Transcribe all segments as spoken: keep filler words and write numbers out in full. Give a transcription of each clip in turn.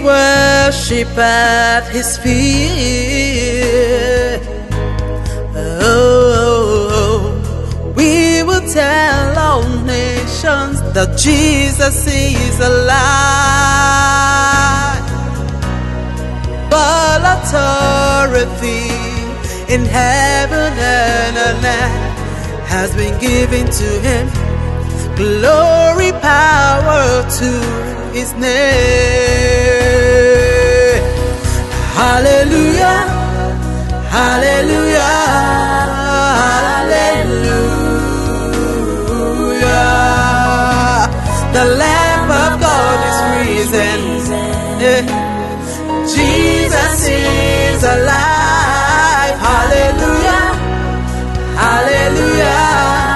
worship at His feet. Oh, we will tell all nations that Jesus is alive. All authority in heaven and on earth has been given to Him. Glory, power to His name. Hallelujah, hallelujah, hallelujah. The Lamb of God is risen. Yeah. Jesus is alive. Hallelujah, hallelujah,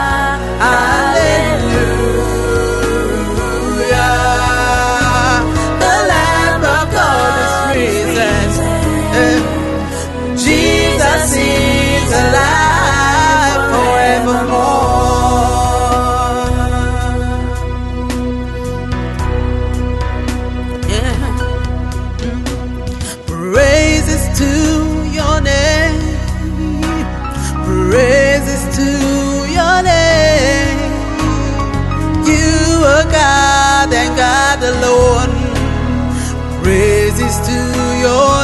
hallelujah. The Lamb of God is risen. Jesus is alive forevermore. Yeah. Praises to your name. Praises to your name. You are God and God alone. Praises to your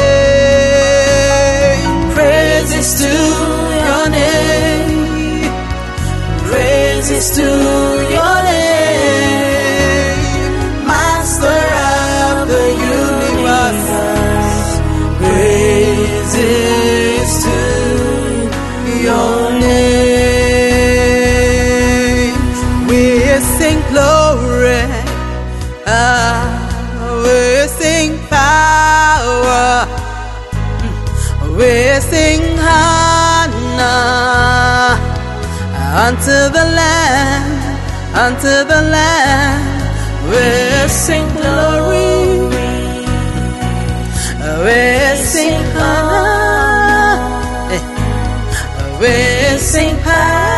name. Praises to your name. Praises to your name. Master of the universe. Praises to your name. We sing glory, ah, we sing power, we sing honor unto the Lamb, unto the Lamb. We sing glory, we sing honor, we sing power.